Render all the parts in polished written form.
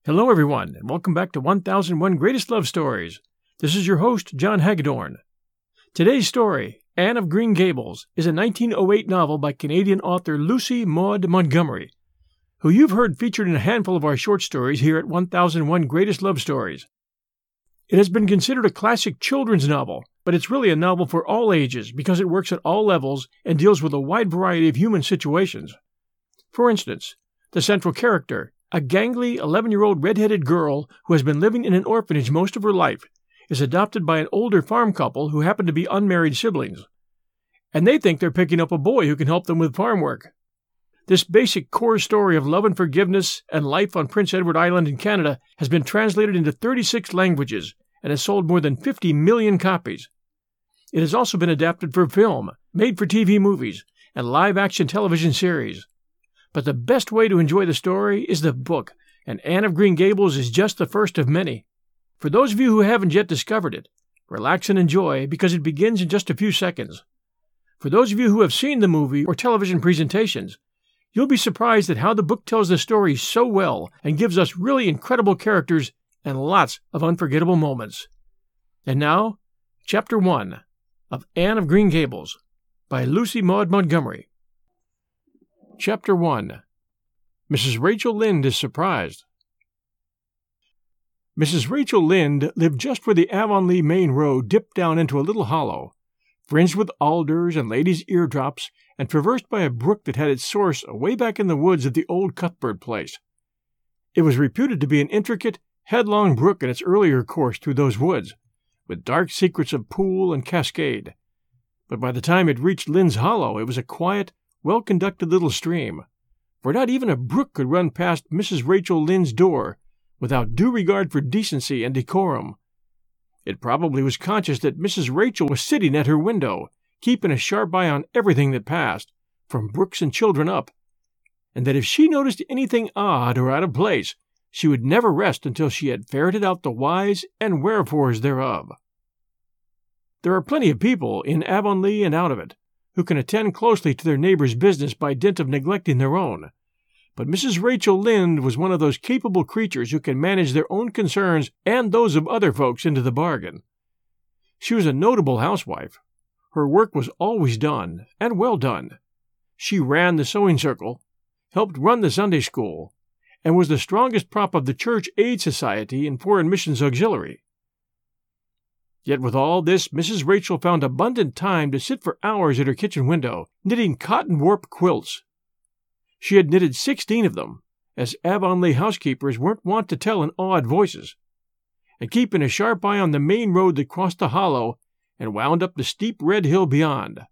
Hello, everyone, and welcome back to 1001 Greatest Love Stories. This is your host, John Hagedorn. Today's story, Anne of Green Gables, is a 1908 novel by Canadian author Lucy Maud Montgomery, who you've heard featured in a handful of our short stories here at 1001 Greatest Love Stories. It has been considered a classic children's novel, but it's really a novel for all ages because it works at all levels and deals with a wide variety of human situations. For instance, the central character, a gangly 11-year-old red-headed girl who has been living in an orphanage most of her life, is adopted by an older farm couple who happen to be unmarried siblings. And they think they're picking up a boy who can help them with farm work. This basic core story of love and forgiveness and life on Prince Edward Island in Canada has been translated into 36 languages and has sold more than 50 million copies. It has also been adapted for film, made-for-TV movies, and live-action television series. But the best way to enjoy the story is the book, and Anne of Green Gables is just the first of many. For those of you who haven't yet discovered it, relax and enjoy because it begins in just a few seconds. For those of you who have seen the movie or television presentations, you'll be surprised at how the book tells the story so well and gives us really incredible characters and lots of unforgettable moments. And now, Chapter 1 of Anne of Green Gables by Lucy Maud Montgomery. Chapter 1. Mrs. Rachel Lynde is surprised. Mrs. Rachel Lynde lived just where the Avonlea main road dipped down into a little hollow, fringed with alders and ladies' eardrops, and traversed by a brook that had its source away back in the woods of the old Cuthbert place. It was reputed to be an intricate, headlong brook in its earlier course through those woods, with dark secrets of pool and cascade. But by the time it reached Lynde's Hollow, it was a quiet, well-conducted little stream, for not even a brook could run past Mrs. Rachel Lynde's door without due regard for decency and decorum. It probably was conscious that Mrs. Rachel was sitting at her window, keeping a sharp eye on everything that passed, from brooks and children up, and that if she noticed anything odd or out of place, she would never rest until she had ferreted out the whys and wherefores thereof. There are plenty of people in Avonlea and out of it who can attend closely to their neighbor's business by dint of neglecting their own. But Mrs. Rachel Lynde was one of those capable creatures who can manage their own concerns and those of other folks into the bargain. She was a notable housewife. Her work was always done, and well done. She ran the sewing circle, helped run the Sunday school, and was the strongest prop of the Church Aid Society and Foreign Missions Auxiliary. Yet with all this, Mrs. Rachel found abundant time to sit for hours at her kitchen window, knitting cotton warp quilts. She had knitted 16 of them, as Avonlea housekeepers weren't wont to tell in awed voices, and keeping a sharp eye on the main road that crossed the hollow and wound up the steep red hill beyond.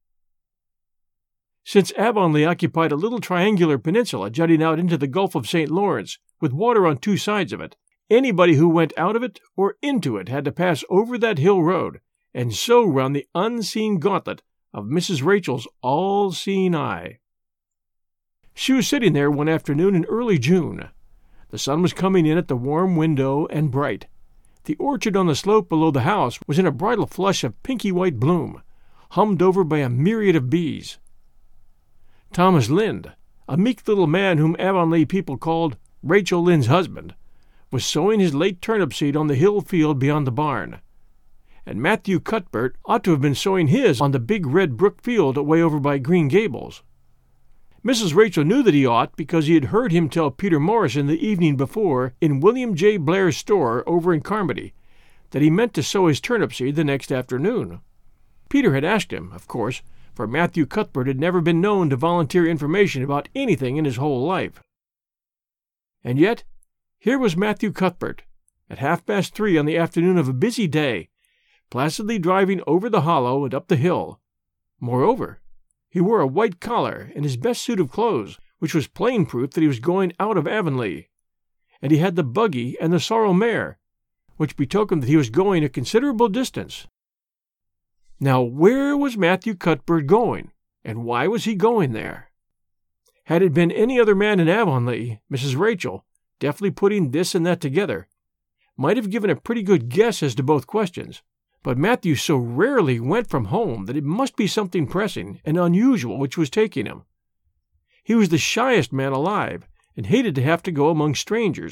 Since Avonlea occupied a little triangular peninsula jutting out into the Gulf of St. Lawrence, with water on two sides of it, anybody who went out of it or into it had to pass over that hill road, and so run the unseen gauntlet of Mrs. Rachel's all-seeing eye. She was sitting there one afternoon in early June. The sun was coming in at the warm window and bright. The orchard on the slope below the house was in a bridal flush of pinky-white bloom, hummed over by a myriad of bees. Thomas Lynde, a meek little man whom Avonlea people called Rachel Lynde's husband, was sowing his late turnip seed on the hill field beyond the barn, and Matthew Cuthbert ought to have been sowing his on the big red brook field away over by Green Gables. Mrs. Rachel knew that he ought because he had heard him tell Peter Morrison the evening before in William J. Blair's store over in Carmody that he meant to sow his turnip seed the next afternoon. Peter had asked him, of course, for Matthew Cuthbert had never been known to volunteer information about anything in his whole life. And yet, here was Matthew Cuthbert, at 3:30 on the afternoon of a busy day, placidly driving over the hollow and up the hill. Moreover, he wore a white collar and his best suit of clothes, which was plain proof that he was going out of Avonlea, and he had the buggy and the sorrel mare, which betokened that he was going a considerable distance. Now, where was Matthew Cuthbert going, and why was he going there? Had it been any other man in Avonlea, Mrs. Rachel, deftly putting this and that together, might have given a pretty good guess as to both questions, but Matthew so rarely went from home that it must be something pressing and unusual which was taking him. He was the shyest man alive, and hated to have to go among strangers,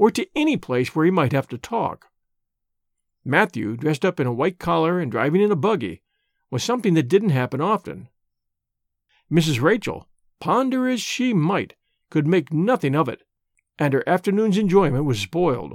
or to any place where he might have to talk. Matthew, dressed up in a white collar and driving in a buggy, was something that didn't happen often. Mrs. Rachel, ponder as she might, could make nothing of it, and her afternoon's enjoyment was spoiled.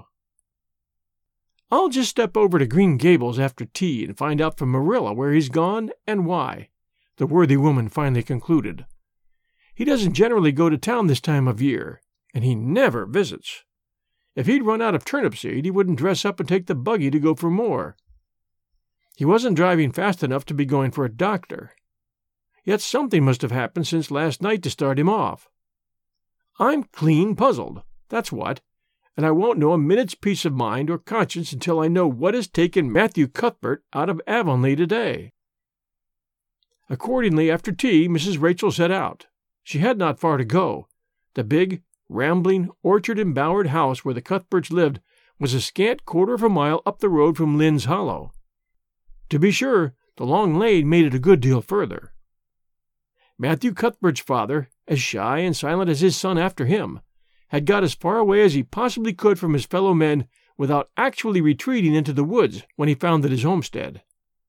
"I'll just step over to Green Gables after tea and find out from Marilla where he's gone and why," the worthy woman finally concluded. "He doesn't generally go to town this time of year, and he never visits. If he'd run out of turnip seed, he wouldn't dress up and take the buggy to go for more. He wasn't driving fast enough to be going for a doctor. Yet something must have happened since last night to start him off. I'm clean puzzled, that's what, and I won't know a minute's peace of mind or conscience until I know what has taken Matthew Cuthbert out of Avonlea today." Accordingly, after tea, Mrs. Rachel set out. She had not far to go. The big, rambling, orchard-embowered house where the Cuthberts lived was a scant quarter of a mile up the road from Lynn's Hollow. To be sure, the long lane made it a good deal further. Matthew Cuthbert's father, as shy and silent as his son after him, had got as far away as he possibly could from his fellow men without actually retreating into the woods when he founded his homestead.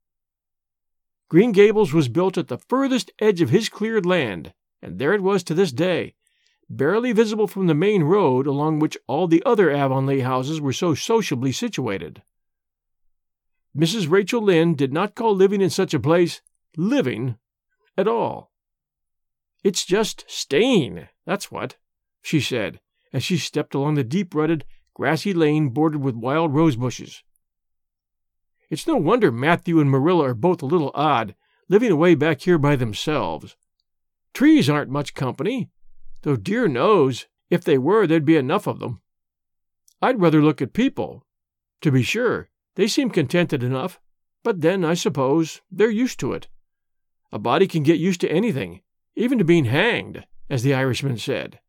Green Gables was built at the furthest edge of his cleared land, and there it was to this day, barely visible from the main road along which all the other Avonlea houses were so sociably situated. Mrs. Rachel Lynde did not call living in such a place living at all. "It's just staying, that's what," she said, as she stepped along the deep-rutted, grassy lane bordered with wild rose bushes. "It's no wonder Matthew and Marilla are both a little odd, living away back here by themselves. Trees aren't much company, though dear knows, if they were, there'd be enough of them. I'd rather look at people. To be sure, they seem contented enough, but then, I suppose, they're used to it. A body can get used to anything, even to being hanged, as the Irishman said."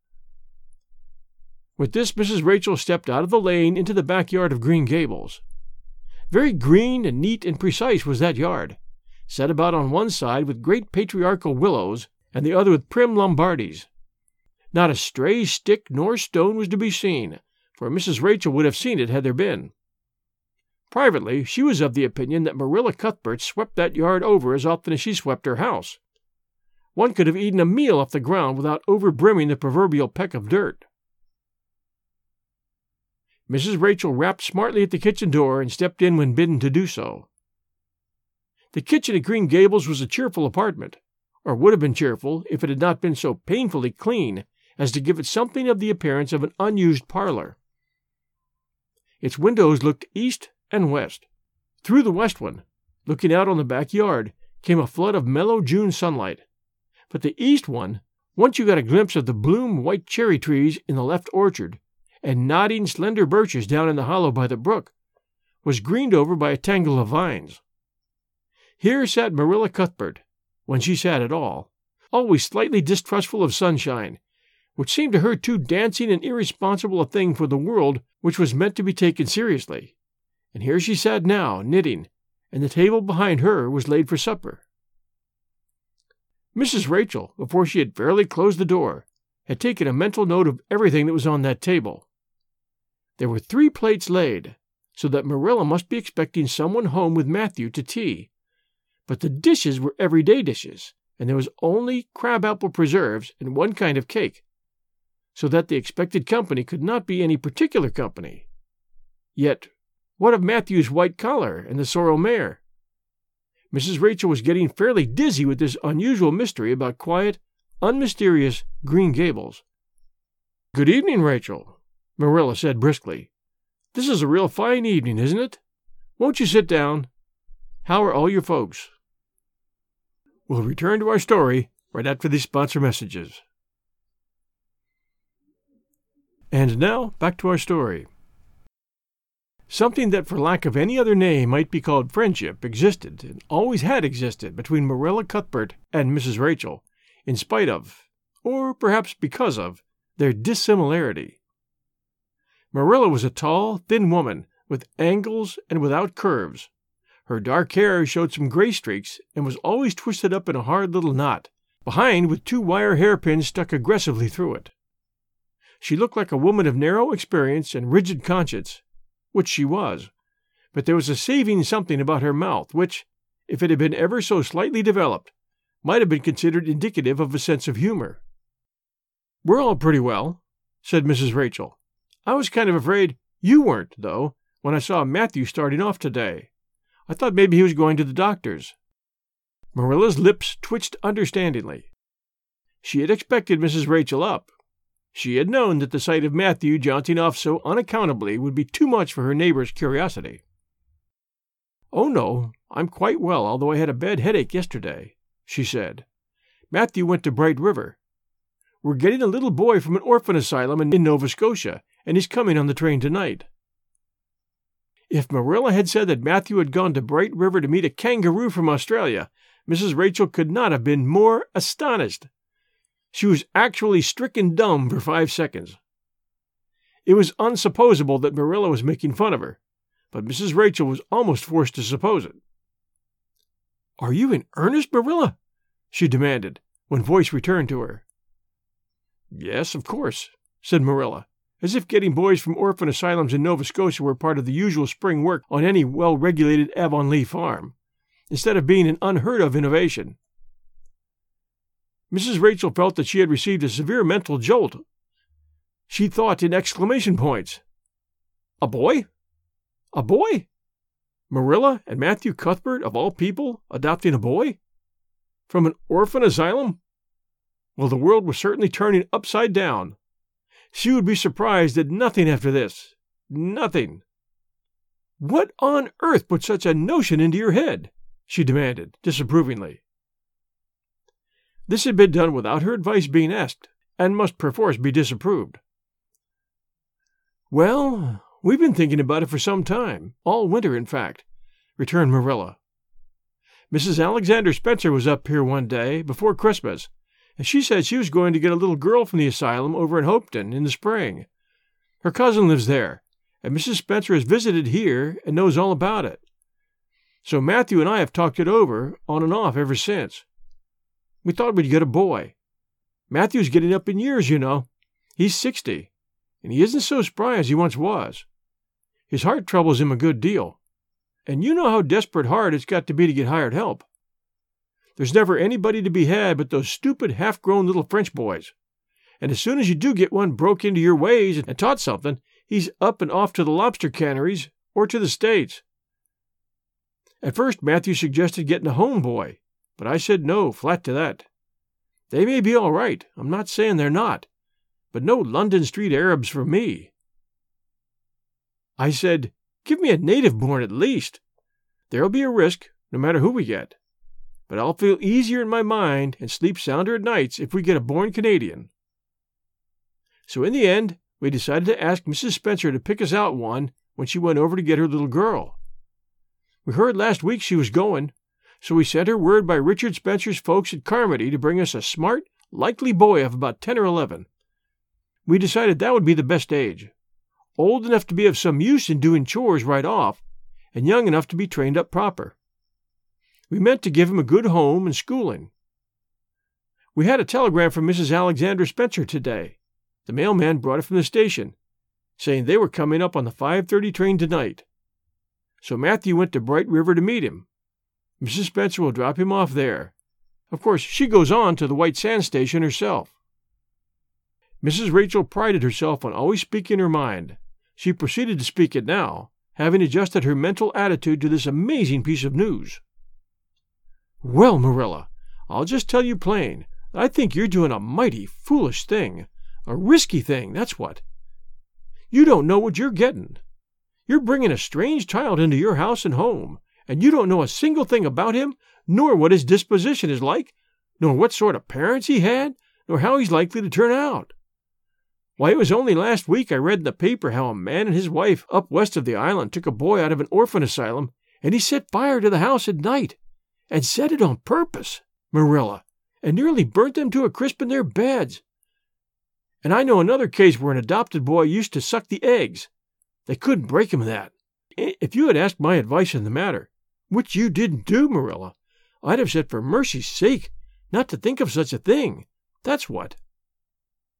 With this, Mrs. Rachel stepped out of the lane into the backyard of Green Gables. Very green and neat and precise was that yard, set about on one side with great patriarchal willows, and the other with prim Lombardies. Not a stray stick nor stone was to be seen, for Mrs. Rachel would have seen it had there been. Privately, she was of the opinion that Marilla Cuthbert swept that yard over as often as she swept her house. One could have eaten a meal off the ground without overbrimming the proverbial peck of dirt. Mrs. Rachel rapped smartly at the kitchen door and stepped in when bidden to do so. The kitchen at Green Gables was a cheerful apartment, or would have been cheerful if it had not been so painfully clean as to give it something of the appearance of an unused parlor. Its windows looked east and west. Through the west one, looking out on the backyard, came a flood of mellow June sunlight. But the east one, once you got a glimpse of the bloom white cherry trees in the left orchard, and nodding slender birches down in the hollow by the brook, was greened over by a tangle of vines. Here sat Marilla Cuthbert, when she sat at all, always slightly distrustful of sunshine, which seemed to her too dancing and irresponsible a thing for the world which was meant to be taken seriously. And here she sat now, knitting, and the table behind her was laid for supper. Mrs. Rachel, before she had fairly closed the door, had taken a mental note of everything that was on that table. There were 3 plates laid, so that Marilla must be expecting someone home with Matthew to tea. But the dishes were everyday dishes, and there was only crab-apple preserves and 1 kind of cake, so that the expected company could not be any particular company. Yet, what of Matthew's white collar and the sorrel mare? Mrs. Rachel was getting fairly dizzy with this unusual mystery about quiet, unmysterious Green Gables. "Good evening, Rachel," Marilla said briskly. "This is a real fine evening, isn't it? Won't you sit down? How are all your folks?" We'll return to our story right after these sponsor messages. And now, back to our story. Something that for lack of any other name might be called friendship existed, and always had existed, between Marilla Cuthbert and Mrs. Rachel, in spite of, or perhaps because of, their dissimilarity. Marilla was a tall, thin woman, with angles and without curves. Her dark hair showed some gray streaks and was always twisted up in a hard little knot, behind with 2 wire hairpins stuck aggressively through it. She looked like a woman of narrow experience and rigid conscience, which she was, but there was a saving something about her mouth which, if it had been ever so slightly developed, might have been considered indicative of a sense of humor. "We're all pretty well," said Mrs. Rachel. "I was kind of afraid you weren't, though, when I saw Matthew starting off today. I thought maybe he was going to the doctor's." Marilla's lips twitched understandingly. She had expected Mrs. Rachel up. She had known that the sight of Matthew jaunting off so unaccountably would be too much for her neighbor's curiosity. "Oh, no, I'm quite well, although I had a bad headache yesterday," she said. "Matthew went to Bright River. We're getting a little boy from an orphan asylum in Nova Scotia, and he's coming on the train tonight." If Marilla had said that Matthew had gone to Bright River to meet a kangaroo from Australia, Mrs. Rachel could not have been more astonished. She was actually stricken dumb for 5 seconds. It was unsupposable that Marilla was making fun of her, but Mrs. Rachel was almost forced to suppose it. "Are you in earnest, Marilla?" she demanded, when voice returned to her. "Yes, of course," said Marilla, as if getting boys from orphan asylums in Nova Scotia were part of the usual spring work on any well-regulated Avonlea farm, instead of being an unheard-of innovation. Mrs. Rachel felt that she had received a severe mental jolt. She thought in exclamation points. A boy? A boy? Marilla and Matthew Cuthbert, of all people, adopting a boy? From an orphan asylum? Well, the world was certainly turning upside down. She would be surprised at nothing after this. Nothing. "What on earth put such a notion into your head?" she demanded, disapprovingly. This had been done without her advice being asked, and must perforce be disapproved. "Well, we've been thinking about it for some time, all winter, in fact," returned Marilla. "Mrs. Alexander Spencer was up here one day, before Christmas, and she said she was going to get a little girl from the asylum over in Hopeton in the spring. Her cousin lives there, and Mrs. Spencer has visited here and knows all about it. So Matthew and I have talked it over, on and off, ever since. We thought we'd get a boy. Matthew's getting up in years, you know. He's 60, and he isn't so spry as he once was. His heart troubles him a good deal, and you know how desperate hard it's got to be to get hired help. There's never anybody to be had but those stupid half-grown little French boys, and as soon as you do get one broke into your ways and taught something, he's up and off to the lobster canneries or to the States. At first Matthew suggested getting a home boy, but I said no, flat to that. They may be all right, I'm not saying they're not, but no London Street Arabs for me. I said, give me a native-born at least. There'll be a risk, no matter who we get, but I'll feel easier in my mind and sleep sounder at nights if we get a born Canadian. So in the end, we decided to ask Mrs. Spencer to pick us out one when she went over to get her little girl. We heard last week she was going, so we sent her word by Richard Spencer's folks at Carmody to bring us a smart, likely boy of about 10 or 11. We decided that would be the best age, old enough to be of some use in doing chores right off, and young enough to be trained up proper. We meant to give him a good home and schooling. We had a telegram from Mrs. Alexander Spencer today. The mailman brought it from the station, saying they were coming up on the 5:30 train tonight. So Matthew went to Bright River to meet him. Mrs. Spencer will drop him off there. Of course, she goes on to the White Sands station herself. Mrs. Rachel prided herself on always speaking her mind. She proceeded to speak it now, having adjusted her mental attitude to this amazing piece of news. Well, Marilla, I'll just tell you plain, I think you're doing a mighty foolish thing. A risky thing, that's what. You don't know what you're getting. You're bringing a strange child into your house and home, and you don't know a single thing about him, nor what his disposition is like, nor what sort of parents he had, nor how he's likely to turn out. Why, it was only last week I read in the paper how a man and his wife up west of the island took a boy out of an orphan asylum, and he set fire to the house at night, and set it on purpose, Marilla, and nearly burnt them to a crisp in their beds. And I know another case where an adopted boy used to suck the eggs. They couldn't break him of that. If you had asked my advice in the matter, which you didn't do, Marilla, I'd have said for mercy's sake not to think of such a thing. That's what.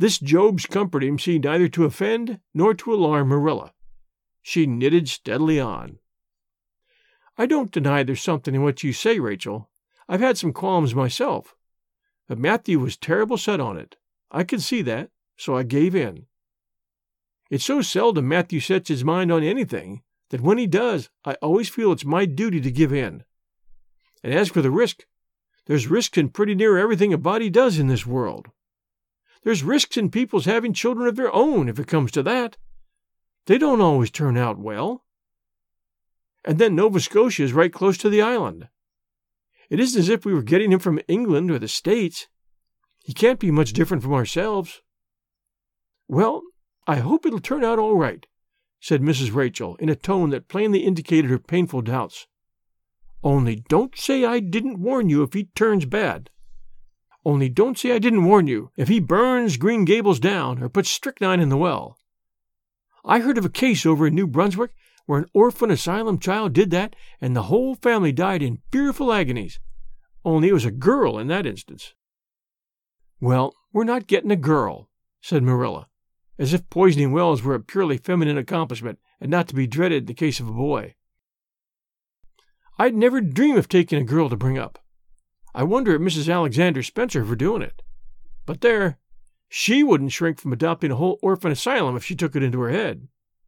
This Job's comforting seemed neither to offend nor to alarm Marilla. She knitted steadily on. I don't deny there's something in what you say, Rachel. I've had some qualms myself. But Matthew was terrible set on it. I could see that, so I gave in. It's so seldom Matthew sets his mind on anything that when he does, I always feel it's my duty to give in. And as for the risk, there's risks in pretty near everything a body does in this world. There's risks in people's having children of their own, if it comes to that. They don't always turn out well. And then Nova Scotia is right close to the island. It isn't as if we were getting him from England or the States. He can't be much different from ourselves. Well, I hope it'll turn out all right, said Mrs. Rachel in a tone that plainly indicated her painful doubts. Only don't say I didn't warn you if he turns bad. Only don't say I didn't warn you if he burns Green Gables down or puts strychnine in the well. I heard of a case over in New Brunswick where an orphan asylum child did that, and the whole family died in fearful agonies. Only it was a girl in that instance. Well, we're not getting a girl, said Marilla, as if poisoning wells were a purely feminine accomplishment and not to be dreaded in the case of a boy. I'd never dream of taking a girl to bring up. I wonder at Mrs. Alexander Spencer for doing it. But there, she wouldn't shrink from adopting a whole orphan asylum if she took it into her head.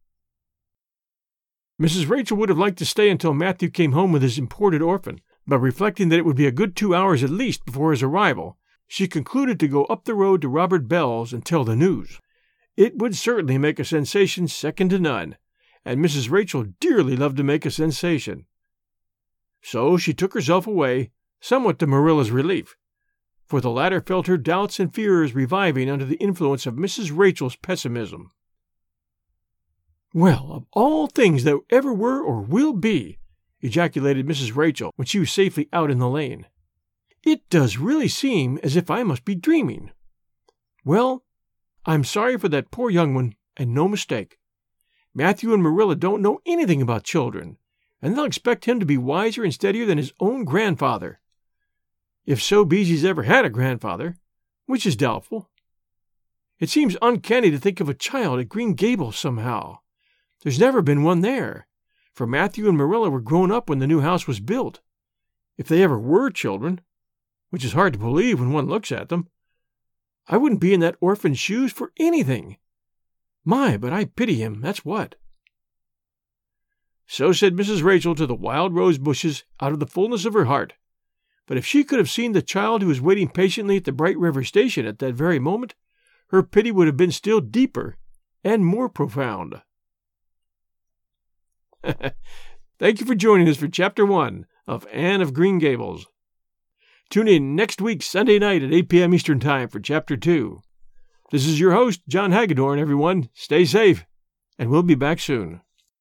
Mrs. Rachel would have liked to stay until Matthew came home with his imported orphan, but reflecting that it would be a good 2 hours at least before his arrival, she concluded to go up the road to Robert Bell's and tell the news. It would certainly make a sensation second to none, and Mrs. Rachel dearly loved to make a sensation. So she took herself away, somewhat to Marilla's relief, for the latter felt her doubts and fears reviving under the influence of Mrs. Rachel's pessimism. Well, of all things that ever were or will be, ejaculated Mrs. Rachel when she was safely out in the lane. It does really seem as if I must be dreaming. Well, I'm sorry for that poor young one, and no mistake. Matthew and Marilla don't know anything about children, and they'll expect him to be wiser and steadier than his own grandfather. If so be he's ever had a grandfather, which is doubtful. It seems uncanny to think of a child at Green Gables somehow. There's never been one there, for Matthew and Marilla were grown up when the new house was built. If they ever were children, which is hard to believe when one looks at them, I wouldn't be in that orphan's shoes for anything. My, but I pity him, that's what. So said Mrs. Rachel to the wild rose bushes out of the fullness of her heart. But if she could have seen the child who was waiting patiently at the Bright River station at that very moment, her pity would have been still deeper and more profound. Thank you for joining us for Chapter 1 of Anne of Green Gables. Tune in next week, Sunday night at 8 p.m. Eastern Time for Chapter 2. This is your host, John Hagedorn, everyone. Stay safe, and we'll be back soon.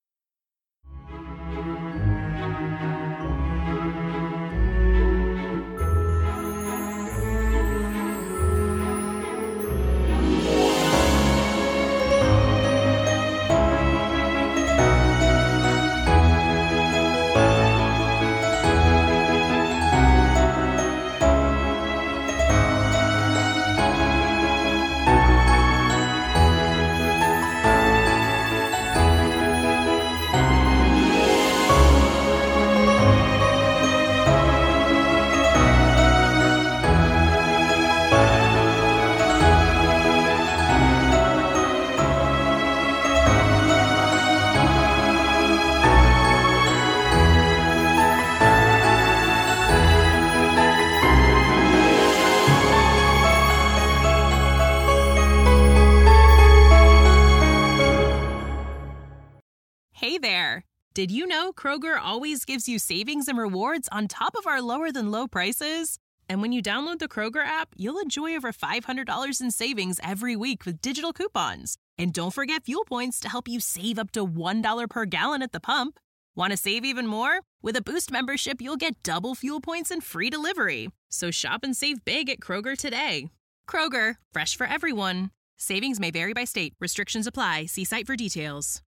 Hey there! Did you know Kroger always gives you savings and rewards on top of our lower-than-low prices? And when you download the Kroger app, you'll enjoy over $500 in savings every week with digital coupons. And don't forget fuel points to help you save up to $1 per gallon at the pump. Want to save even more? With a Boost membership, you'll get double fuel points and free delivery. So shop and save big at Kroger today. Kroger, fresh for everyone. Savings may vary by state. Restrictions apply. See site for details.